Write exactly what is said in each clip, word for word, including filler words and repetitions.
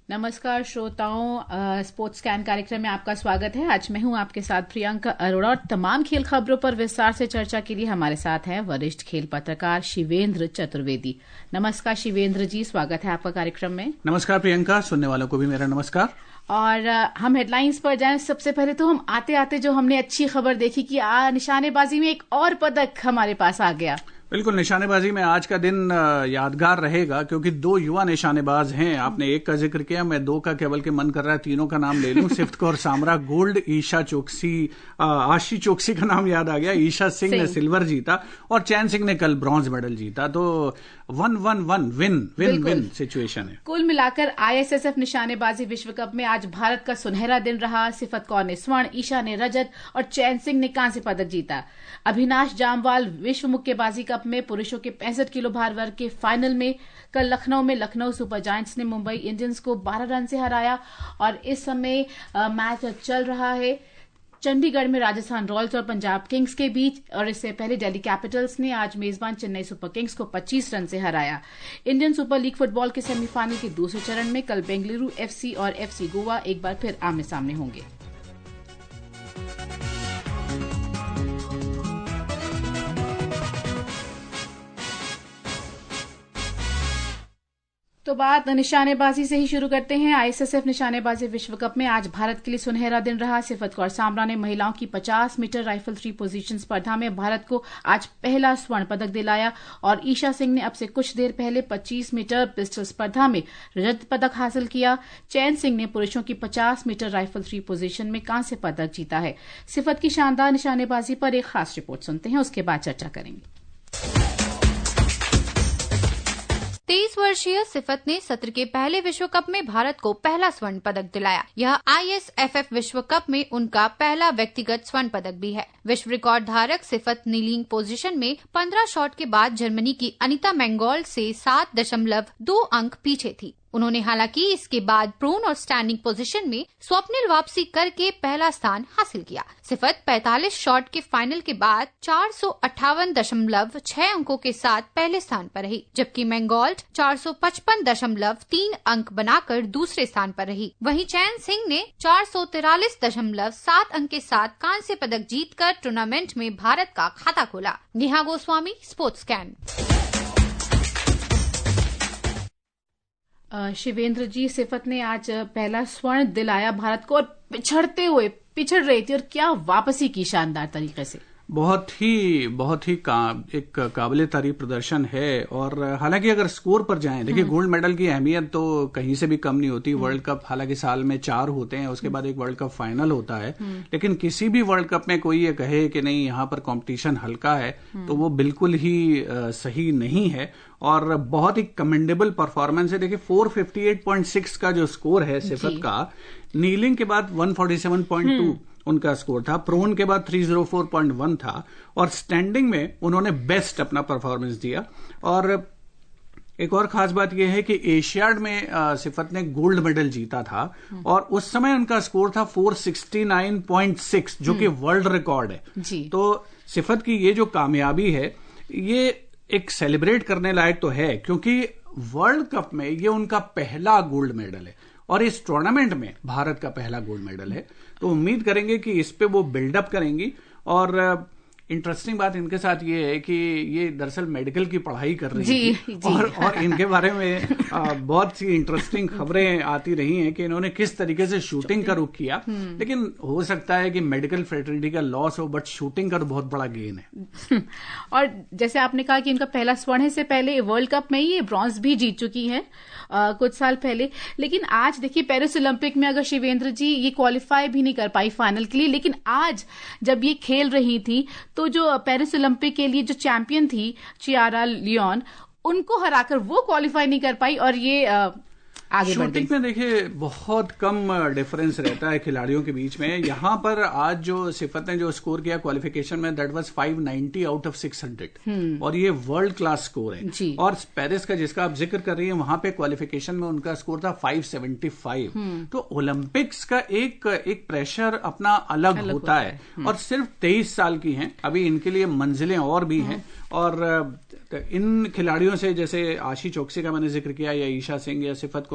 नमस्कार श्रोताओं, sports scan कार्यक्रम में आपका स्वागत है। आज मैं हूं आपके साथ प्रियंका अरोड़ा और तमाम खेल खबरों पर विस्तार से चर्चा के लिए हमारे साथ हैं वरिष्ठ खेल पत्रकार शिवेंद्र चतुर्वेदी। नमस्कार शिवेंद्र जी, स्वागत है आपका कार्यक्रम में। नमस्कार प्रियंका, सुनने वालों को भी मेरा नमस्कार। और हम हेडलाइंस पर जाएं। सबसे पहले तो हम आते आते जो हमने अच्छी खबर देखी कि आ, निशानेबाजी में एक और पदक हमारे पास आ गया। बिल्कुल, निशानेबाजी में आज का दिन यादगार रहेगा क्योंकि दो युवा निशानेबाज हैं। आपने एक का जिक्र किया, मैं दो का केवल के मन कर रहा है तीनों का नाम ले लूं। सिफ्त कौर सामरा गोल्ड, ईशा चोकसी, आशी चोकसी का नाम याद आ गया, ईशा सिंह ने सिल्वर जीता और चैन सिंह ने कल ब्रॉन्ज मेडल जीता। तो one one one win win win situation है। कुल मिलाकर आईएसएसएफ निशानेबाजी विश्व कप में आज भारत का सुनहरा दिन रहा। सिफत कौर ने स्वर्ण, ईशा ने रजत और चैन सिंह ने कांस्य पदक जीता। अभिनाश जामवाल विश्व मुक्केबाजी कप में पुरुषों के पैंसठ किलो भार वर्ग के फाइनल में कल लखनऊ में लखनऊ सुपर जायंट्स ने मुंबई इंडियंस को बारह रन से हराया। और इस समय आ, मैच चल रहा है चंडीगढ़ में राजस्थान रॉयल्स और पंजाब किंग्स के बीच। और इससे पहले दिल्ली कैपिटल्स ने आज मेजबान चेन्नई सुपर किंग्स को पच्चीस रन से हराया। इंडियन सुपर लीग फुटबॉल के सेमीफाइनल के दूसरे चरण में कल बेंगलुरु एफसी और एफसी गोवा एक बार फिर आमने सामने होंगे। तो बात निशानेबाजी से ही शुरू करते हैं। आईएसएसएफ निशानेबाजी विश्व कप में आज भारत के लिए सुनहरा दिन रहा। सिफत कौर सामरा ने महिलाओं की पचास मीटर राइफल थ्री पोजीशन स्पर्धा में भारत को आज पहला स्वर्ण पदक दिलाया और ईशा सिंह ने अब से कुछ देर पहले पच्चीस मीटर पिस्टल स्पर्धा में रजत पदक हासिल किया। चैन सिंह ने पुरुषों की पचास मीटर राइफल थ्री पोजीशन में कांस्य पदक जीता है। सिफत की शानदार निशानेबाजी पर एक खास रिपोर्ट सुनते हैं, उसके बाद चर्चा करेंगे। तेईस वर्षीय सिफत ने सत्र के पहले विश्व कप में भारत को पहला स्वर्ण पदक दिलाया। यह आईएसएफएफ विश्व कप में उनका पहला व्यक्तिगत स्वर्ण पदक भी है। विश्व रिकॉर्ड धारक सिफत नीलिंग पोजीशन में पंद्रह शॉट के बाद जर्मनी की अनिता मैंगोल्ड से सात दशमलव दो अंक पीछे थी। उन्होंने हालांकि इसके बाद प्रोन और स्टैंडिंग पोजीशन में स्वप्निल वापसी करके पहला स्थान हासिल किया। सिफत पैंतालीस शॉट के फाइनल के बाद चार सौ अट्ठावन दशमलव छह अंकों के साथ पहले स्थान पर रही, जबकि मैंगोल्ड चार सौ पचपन दशमलव तीन अंक बनाकर दूसरे स्थान पर रही। वहीं चैन सिंह ने चार सौ तिरालीस दशमलव सात अंक के साथ कांस्य पदक जीतकर टूर्नामेंट में भारत का खाता खोला। Neha Goswami, sports scan. शिवेंद्र जी, सिफत ने आज पहला स्वर्ण दिलाया भारत को और पिछड़ते हुए पिछड़ रही थी और क्या वापसी की शानदार तरीके से। बहुत ही बहुत ही का, एक काबिले तारीफ प्रदर्शन है। और हालांकि अगर स्कोर पर जाएं, देखिए गोल्ड मेडल की अहमियत तो कहीं से भी कम नहीं होती। वर्ल्ड कप हालांकि साल में चार होते हैं, उसके बाद एक वर्ल्ड कप फाइनल होता है, लेकिन किसी भी वर्ल्ड कप में कोई ये कहे कि नहीं यहाँ पर कंपटीशन हल्का है तो वो बिल्कुल ही आ, सही नहीं है। और बहुत ही कमेंडेबल परफॉर्मेंस है। देखिए चार सौ अट्ठावन पॉइंट छह का जो स्कोर है सिफत का, नीलिंग के बाद एक सौ सैंतालीस पॉइंट दो उनका स्कोर था, प्रोन के बाद तीन सौ चार पॉइंट एक था और स्टैंडिंग में उन्होंने बेस्ट अपना परफॉर्मेंस दिया। और एक और खास बात यह है कि एशियाड में आ, सिफत ने गोल्ड मेडल जीता था और उस समय उनका स्कोर था चार सौ उनहत्तर पॉइंट छह, जो कि वर्ल्ड रिकॉर्ड है जी। तो सिफत की ये जो कामयाबी है ये एक सेलिब्रेट करने लायक तो है, क्योंकि वर्ल्ड कप में ये उनका पहला गोल्ड मेडल है और इस टूर्नामेंट में भारत का पहला गोल्ड मेडल है। तो उम्मीद करेंगे कि इस पे वो बिल्डअप करेंगी। और इंटरेस्टिंग बात इनके साथ ये है कि ये दरअसल मेडिकल की पढ़ाई कर रही जी, थी जी। और, और इनके बारे में आ, बहुत सी इंटरेस्टिंग खबरें आती रही हैं कि इन्होंने किस तरीके से शूटिंग का रुख किया। लेकिन हो सकता है कि मेडिकल फ्रेटर्निटी का लॉस हो, बट शूटिंग का तो बहुत बड़ा गेन है। और जैसे आपने कहा कि इनका पहला स्वर्ण है, से पहले वर्ल्ड कप में ही ये ब्रॉन्ज भी जीत चुकी है आ, कुछ साल पहले। लेकिन आज देखिए पेरिस ओलंपिक में अगर शिवेंद्र जी ये क्वालिफाई भी नहीं कर पाई फाइनल के लिए, लेकिन आज जब ये खेल रही थी तो जो पेरिस ओलंपिक के लिए जो चैंपियन थी चियारा लियोन, उनको हराकर वो क्वालिफाई नहीं कर पाई और ये आ, आगे बढ़ गई। शूटिंग में देखिए बहुत कम डिफरेंस रहता है खिलाड़ियों के बीच में। यहाँ पर आज जो सिफत ने जो स्कोर किया क्वालिफिकेशन में, दैट वाज पाँच सौ नब्बे आउट ऑफ छह सौ और ये वर्ल्ड क्लास स्कोर है जी। और पेरिस का जिसका आप जिक्र कर रही हैं, वहां पे क्वालिफिकेशन में उनका स्कोर था पाँच सौ पचहत्तर। तो ओलंपिक्स का एक एक प्रेशर अपना अलग, अलग होता है, है। और सिर्फ तेईस साल की हैं, अभी इनके लिए मंजिलें और भी हैं। और इन खिलाड़ियों से जैसे आशी चोकसी का मैंने जिक्र किया या ईशा सिंह या सिफत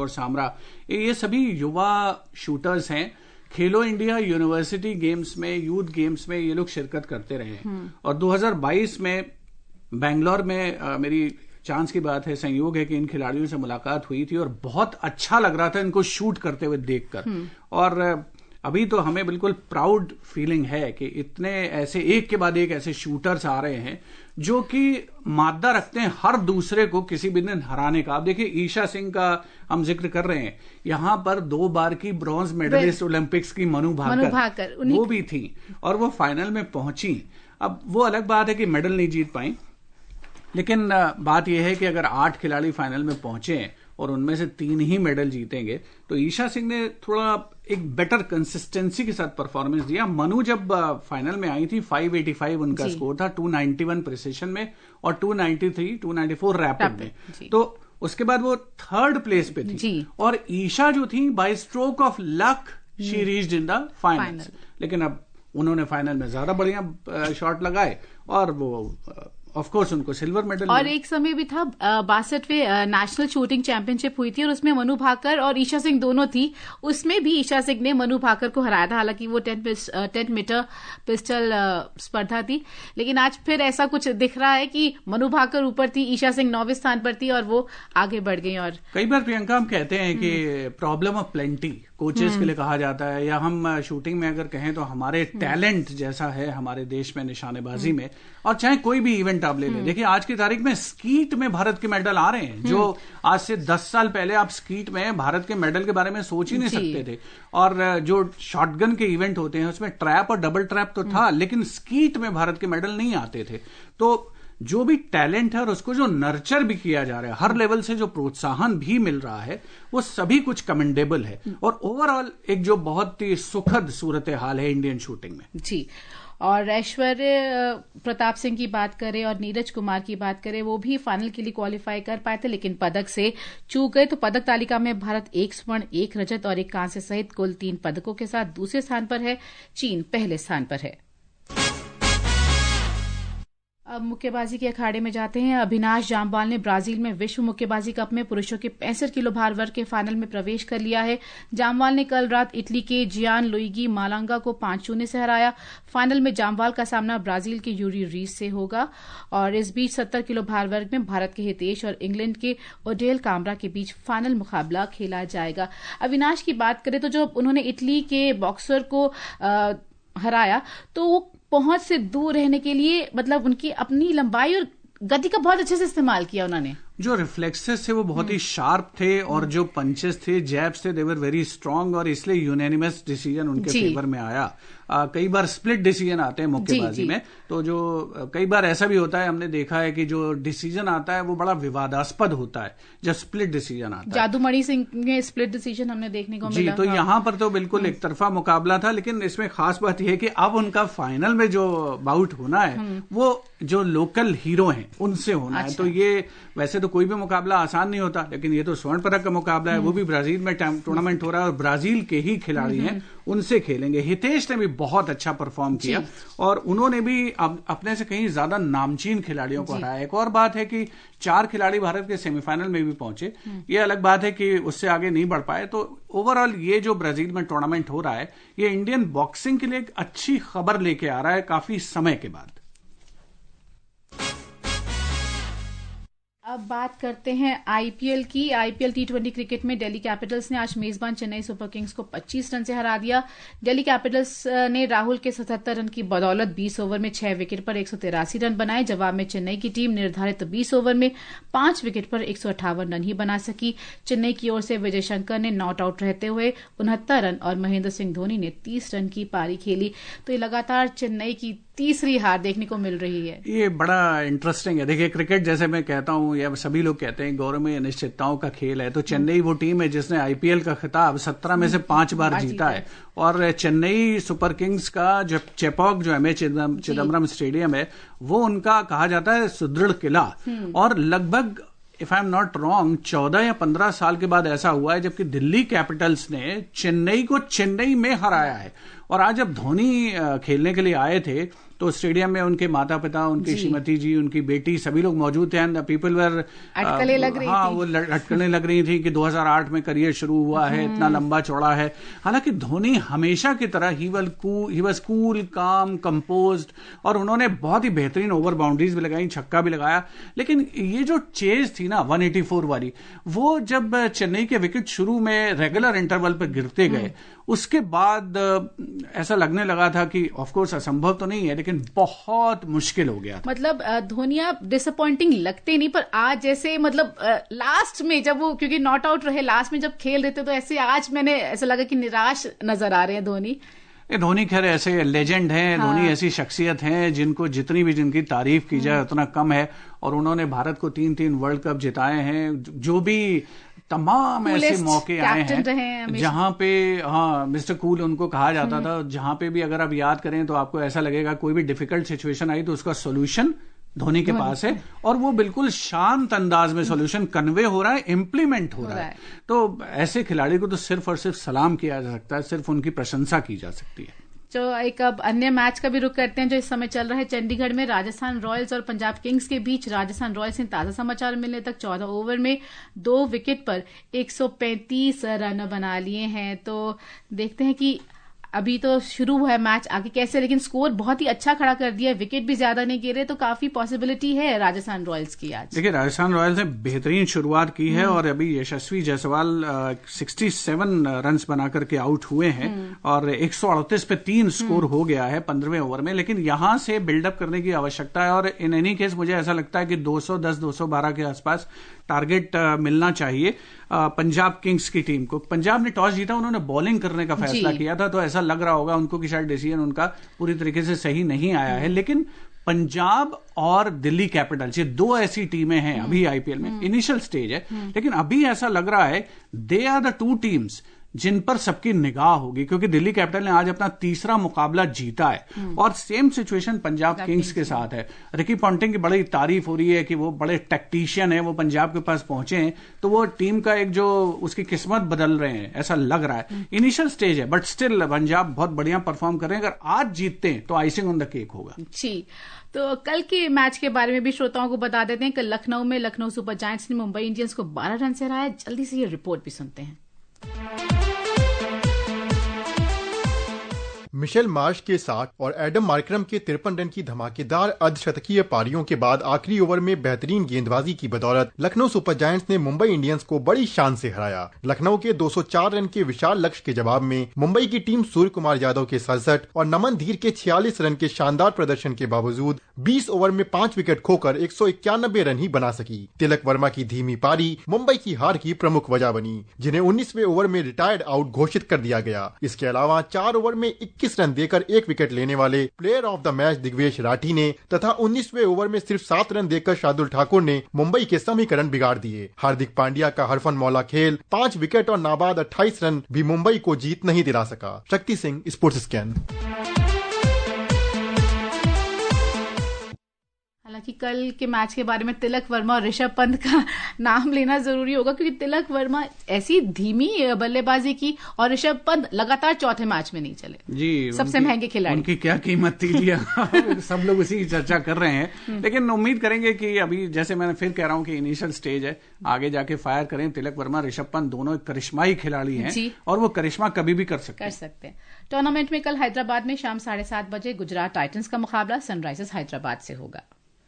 कौर सामरा, ये सभी युवा शूटर्स हैं। खेलो इंडिया यूनिवर्सिटी गेम्स में, यूथ गेम्स में ये लोग शिरकत करते रहे हैं। और दो हज़ार बाईस में बेंगलोर में आ, मेरी चांस की बात है, संयोग है कि इन खिलाड़ियों से मुलाकात हुई थी और बहुत अच्छा लग रहा था इनको शूट करते हुए देखकर। और अभी तो हमें बिल्कुल प्राउड फीलिंग है कि इतने ऐसे एक के बाद एक ऐसे शूटर्स आ रहे हैं जो कि मादा रखते हैं हर दूसरे को किसी भी दिन हराने का। आप देखिए ईशा सिंह का हम जिक्र कर रहे हैं, यहां पर दो बार की ब्रॉन्ज मेडलिस्ट ओलंपिक्स की मनु भाकर, भाकर वो भी थी और वो फाइनल में पहुंची। अब वो अलग बात है कि मेडल नहीं जीत पाई, लेकिन बात यह है कि अगर आठ खिलाड़ी फाइनल में पहुंचे और उनमें से तीन ही मेडल जीतेंगे तो ईशा सिंह ने थोड़ा एक बेटर कंसिस्टेंसी के साथ परफॉर्मेंस दिया। मनु जब फाइनल में आई थी पाँच सौ पचासी उनका स्कोर था, दो सौ इक्यानवे प्रिसिशन में और दो सौ तिरानवे, दो सौ चौरानवे रैपिड में। तो उसके बाद वो थर्ड प्लेस पे थी और ईशा जो थी by stroke of luck she reached in the final. लेकिन अब उन्होंने फाइनल में ज्यादा बढ़िया शॉट लगाए और वो ऑफ कोर्स उनको सिल्वर मेडल। और एक समय भी था बासठवें नेशनल शूटिंग चैंपियनशिप हुई थी और उसमें मनु भाकर और ईशा सिंह दोनों थी। उसमें भी ईशा सिंह ने मनु भाकर को हराया था, हालांकि वो टेन टेन मीटर पिस्टल स्पर्धा थी। लेकिन आज फिर ऐसा कुछ दिख रहा है कि मनु भाकर ऊपर थी, ईशा सिंह नौवें स्थान पर थी और वो आगे बढ़ गई। और कई बार प्रियंका हम कहते हैं कि प्रॉब्लम ऑफ प्लेंटी कोचेस के लिए कहा जाता है, या हम शूटिंग में अगर कहें तो हमारे टैलेंट जैसा है हमारे देश में निशानेबाजी में, और चाहे कोई भी इवेंट आप ले लें। देखिए आज की तारीख में स्कीट में भारत के मेडल आ रहे हैं, जो आज से दस साल पहले आप स्कीट में भारत के मेडल के बारे में सोच ही नहीं सकते थे। और जो शॉटगन के इवेंट होते हैं उसमें ट्रैप और डबल ट्रैप तो था, लेकिन स्कीट में भारत के मेडल नहीं आते थे। तो जो भी टैलेंट है और उसको जो नर्चर भी किया जा रहा है, हर लेवल से जो प्रोत्साहन भी मिल रहा है, वो सभी कुछ कमेंडेबल है। और ओवरऑल एक जो बहुत ही सुखद सूरत हाल है इंडियन शूटिंग में। जी। और ऐश्वर्य प्रताप सिंह की बात करें और नीरज कुमार की बात करें, वो भी फाइनल के लिए क्वालिफाई कर पाए थे लेकिन पदक से चूक गए। तो पदक तालिका में भारत एक स्वर्ण, एक रजत और एक कांस्य सहित कुल तीन पदकों के साथ दूसरे स्थान पर है। चीन पहले स्थान पर है। अब मुक्केबाजी के अखाड़े में जाते हैं। अभिनाश जामवाल ने ब्राजील में विश्व मुक्केबाजी कप में पुरुषों के पैंसठ किलो भार वर्ग के फाइनल में प्रवेश कर लिया है। जामवाल ने कल रात इटली के जियान लुइगी मालांगा को पांच शून्य से हराया। फाइनल में जामवाल का सामना ब्राजील के यूरी रीस से होगा। और इस बीच सत्तर किलो भार वर्ग में भारत के हितेश और इंग्लैंड के ओडेल कामरा के बीच फाइनल मुकाबला खेला जाएगा। अविनाश की बात करें तो जब उन्होंने इटली के बॉक्सर को आ, हराया तो वो पहुंच से दूर रहने के लिए, मतलब उनकी अपनी लंबाई और गति का बहुत अच्छे से इस्तेमाल किया उन्होंने। जो रिफ्लेक्सेस थे वो बहुत ही शार्प थे और जो पंचेस थे, जैब्स थे, दे वर वेरी स्ट्रांग और इसलिए यूनानिमस डिसीजन उनके फेवर में आया। आ, कई बार स्प्लिट डिसीजन आते हैं मुक्केबाजी में, तो जो कई बार ऐसा भी होता है, हमने देखा है कि जो डिसीजन आता है वो बड़ा विवादास्पद होता है जब स्प्लिट डिसीजन आता है। जादूमणि सिंह में स्प्लिट डिसीजन हमने देखने को मिला। जी, तो यहाँ पर तो बिल्कुल एक तरफा मुकाबला था, लेकिन इसमें खास बात यह है कि अब उनका फाइनल में जो बाउट होना है वो जो लोकल हीरो हैं उनसे होना है। तो ये वैसे तो कोई भी मुकाबला आसान नहीं होता, लेकिन ये तो स्वर्ण पदक का मुकाबला है, वो भी ब्राजील में टूर्नामेंट हो रहा है और ब्राजील के ही खिलाड़ी हैं, उनसे खेलेंगे। हितेश ने भी बहुत अच्छा परफॉर्म किया और उन्होंने भी अब अपने से कहीं ज्यादा नामचीन खिलाड़ियों को हराया। एक और बात है कि चार खिलाड़ी भारत के सेमीफाइनल में भी पहुंचे, ये अलग बात है कि उससे आगे नहीं बढ़ पाए। तो ओवरऑल ये जो ब्राजील में टूर्नामेंट हो रहा है, ये इंडियन बॉक्सिंग के लिए एक अच्छी खबर लेके आ रहा है काफी समय के बाद। अब बात करते हैं आईपीएल की। आईपीएल टी ट्वेंटी क्रिकेट में दिल्ली कैपिटल्स ने आज मेजबान चेन्नई सुपर किंग्स को पच्चीस रन से हरा दिया। दिल्ली कैपिटल्स ने राहुल के सतहत्तर रन की बदौलत बीस ओवर में छह विकेट पर एक सौ तिरासी रन बनाए। जवाब में चेन्नई की टीम निर्धारित बीस ओवर में पांच विकेट पर एक सौ अट्ठावन रन ही बना सकी। चेन्नई की ओर से विजय शंकर ने नॉट आउट रहते हुए उनहत्तर रन और महेंद्र सिंह धोनी ने तीस रन की पारी खेली। तो ये लगातार चेन्नई की तीसरी हार देखने को मिल रही है। ये बड़ा इंटरेस्टिंग है। देखिए, क्रिकेट जैसे मैं कहता हूं या सभी लोग कहते हैं गौरव में अनिश्चितताओं का खेल है, तो चेन्नई वो टीम है जिसने आईपीएल का खिताब सत्रह में से पांच बार जीता है। और चेन्नई सुपर किंग्स का जो चेपॉक जो एम ए चिदम्बरम स्टेडियम है, वो उनका कहा जाता है सुदृढ़ किला। और लगभग if I am not wrong चौदह या पंद्रह साल के बाद ऐसा हुआ है जबकि दिल्ली कैपिटल्स ने चेन्नई को चेन्नई में हराया है। और आज जब धोनी खेलने के लिए आए थे तो स्टेडियम में उनके माता पिता, उनकी श्रीमती जी, उनकी बेटी, सभी लोग मौजूद थे एंड पीपल वर अटकलें लग रही हाँ थी। वो अटकलें लग रही थी कि दो हज़ार आठ में करियर शुरू हुआ है, इतना लंबा चौड़ा है। हालांकि धोनी हमेशा की तरह ही ही वाज कूल, काम, कंपोज्ड, और उन्होंने बहुत ही बेहतरीन ओवर बाउंड्रीज भी लगाई, छक्का भी लगाया। लेकिन ये जो चेज थी ना एक सौ चौरासी वाली, वो जब चेन्नई के विकेट शुरू में रेगुलर इंटरवल पर गिरते गए, उसके बाद ऐसा लगने लगा था कि ऑफ कोर्स असंभव तो नहीं है, लेकिन बहुत मुश्किल हो गया। मतलब धोनी आप डिसअपॉइंटिंग लगते नहीं, पर आज जैसे मतलब लास्ट में जब वो, क्योंकि नॉट आउट रहे, लास्ट में जब खेल रहे थे, तो ऐसे आज मैंने ऐसा लगा कि निराश नजर आ रहे हैं धोनी। धोनी खैर ऐसे लेजेंड हैं, हाँ। धोनी ऐसी शख्सियत हैं जिनको जितनी भी जिनकी तारीफ की जाए उतना कम है, और उन्होंने भारत को तीन तीन वर्ल्ड कप जिताए हैं। जो भी तमाम ऐसे मौके आए हैं जहां पे हाँ मिस्टर कूल उनको कहा जाता था, जहां पे भी अगर आप याद करें तो आपको ऐसा लगेगा कोई भी डिफिकल्ट सिचुएशन आई तो उसका सोल्यूशन धोनी के पास है, और वो बिल्कुल शांत अंदाज में सॉल्यूशन कन्वे हो रहा है, इम्प्लीमेंट हो रहा है। तो ऐसे खिलाड़ी को तो सिर्फ और सिर्फ सलाम किया जा सकता है, सिर्फ उनकी प्रशंसा की जा सकती है। जो एक अब अन्य मैच का भी रुख करते हैं जो इस समय चल रहा है चंडीगढ़ में, राजस्थान रॉयल्स और पंजाब किंग्स के बीच। राजस्थान रॉयल्स ने ताजा समाचार मिलने तक चौदह ओवर में दो विकेट पर एक सौ पैंतीस रन बना लिए हैं। तो देखते हैं कि अभी तो शुरू हुआ है मैच, आगे कैसे, लेकिन स्कोर बहुत ही अच्छा खड़ा कर दिया, विकेट भी ज्यादा नहीं गिरे, तो काफी पॉसिबिलिटी है राजस्थान रॉयल्स की आज। देखिए राजस्थान रॉयल्स ने बेहतरीन शुरुआत की है, और अभी यशस्वी जायसवाल सड़सठ रन्स बना करके आउट हुए हैं, और एक सौ अड़तीस पे तीन स्कोर हो गया है पंद्रहवें ओवर में। लेकिन यहां से बिल्डअप करने की आवश्यकता है, और इन एनी केस मुझे ऐसा लगता है कि दो सौ दस दो सौ बारह के आसपास टारगेट मिलना चाहिए पंजाब किंग्स की टीम को। पंजाब ने टॉस जीता, उन्होंने बॉलिंग करने का फैसला किया था, तो ऐसा लग रहा होगा उनको कि शायद डिसीजन उनका पूरी तरीके से सही नहीं आया है। लेकिन पंजाब और दिल्ली कैपिटल्स, ये दो ऐसी टीमें हैं अभी आईपीएल में, इनिशियल स्टेज है, लेकिन अभी ऐसा लग रहा है they are the two teams जिन पर सबकी निगाह होगी, क्योंकि दिल्ली कैपिटल ने आज अपना तीसरा मुकाबला जीता है, और सेम सिचुएशन पंजाब किंग्स के साथ है। रिकी पॉन्टिंग की बड़ी तारीफ हो रही है कि वो बड़े टैक्टिशियन है, वो पंजाब के पास पहुंचे हैं, तो वो टीम का एक जो उसकी किस्मत बदल रहे हैं, ऐसा लग रहा है। इनिशियल स्टेज है, बट स्टिल पंजाब बहुत बढ़िया परफॉर्म कर रहे हैं। अगर आज जीतते हैं तो आइसिंग ऑन द केक होगा। जी, तो कल के मैच के बारे में भी श्रोताओं को बता देते हैं। कल लखनऊ में लखनऊ सुपर जायंट्स ने मुंबई इंडियंस को बारह रन से हराया। जल्दी से ये रिपोर्ट भी सुनते हैं। मिशेल मार्श के साठ और एडम मार्करम के तिरपन रन की धमाकेदार अर्धशतकीय पारियों के बाद आखिरी ओवर में बेहतरीन गेंदबाजी की बदौलत लखनऊ सुपर जायंट्स ने मुंबई इंडियंस को बड़ी शान से हराया। लखनऊ के दो सौ चार रन के विशाल लक्ष्य के जवाब में मुंबई की टीम सूर्य कुमार यादव के सड़सठ और नमन धीर के छियालीस रन के शानदार प्रदर्शन के बावजूद बीस ओवर में पांच विकेट खोकर एक सौ इक्यानबे रन ही बना सकी। तिलक वर्मा की धीमी पारी मुंबई की हार की प्रमुख वजह बनी, जिन्हें उन्नीसवें ओवर में रिटायर्ड आउट घोषित कर दिया गया। इसके अलावा चार ओवर में इक्कीस रन देकर एक विकेट लेने वाले player of the match Digvesh Rathi ने तथा उन्नीसवें ओवर में सिर्फ सात रन देकर शार्दुल ठाकुर ने मुंबई के समीकरण बिगाड़ दिए। हार्दिक पांड्या का हरफन मौला खेल, पांच विकेट और नाबाद अट्ठाईस रन भी मुंबई को जीत नहीं दिला सका। Shakti Singh, sports scan. हालांकि कल के मैच के बारे में तिलक वर्मा और ऋषभ पंत का नाम लेना जरूरी होगा, क्योंकि तिलक वर्मा ऐसी धीमी बल्लेबाजी की और ऋषभ पंत लगातार चौथे मैच में नहीं चले। जी, सबसे महंगे खिलाड़ी, उनकी क्या कीमत थी जी। सब लोग उसी की चर्चा कर रहे हैं, लेकिन उम्मीद करेंगे कि अभी जैसे मैंने फिर कह रहा हूं कि इनिशियल स्टेज है, आगे जाके फायर करें। तिलक वर्मा, ऋषभ पंत दोनों एक करिश्माई खिलाड़ी हैं, और वो करिश्मा कभी भी कर सकते कर सकते हैं। टूर्नामेंट में कल हैदराबाद में शाम साढ़े सात बजे गुजरात टाइटंस का मुकाबला सनराइजर्स हैदराबाद से होगा।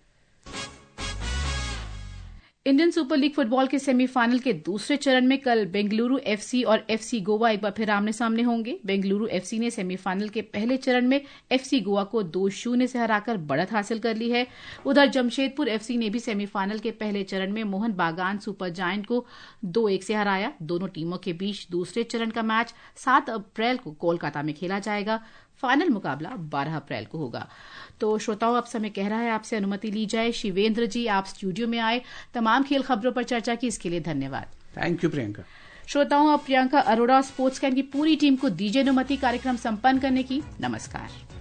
इंडियन सुपर लीग फुटबॉल के सेमीफाइनल के दूसरे चरण में कल बेंगलुरु एफसी और एफसी गोवा एक बार फिर आमने सामने होंगे। बेंगलुरु एफसी ने सेमीफाइनल के पहले चरण में एफसी गोवा को दो शून्य से हराकर बढ़त हासिल कर ली है। उधर जमशेदपुर एफसी ने भी सेमीफाइनल के पहले चरण में मोहन बागान सुपर जायंट को दो एक से हराया। दोनों टीमों के बीच दूसरे चरण का मैच सात अप्रैल को कोलकाता में खेला जाएगा। फाइनल मुकाबला बारह अप्रैल को होगा। तो श्रोताओं, अब समय कह रहा है आपसे अनुमति ली जाए। शिवेंद्र जी, आप स्टूडियो में आए, तमाम खेल खबरों पर चर्चा की, इसके लिए धन्यवाद। Thank you Priyanka. श्रोताओं, अब प्रियंका अरोड़ा स्पोर्ट्स कैन की पूरी टीम को दीजिए अनुमति कार्यक्रम संपन्न करने की। नमस्कार।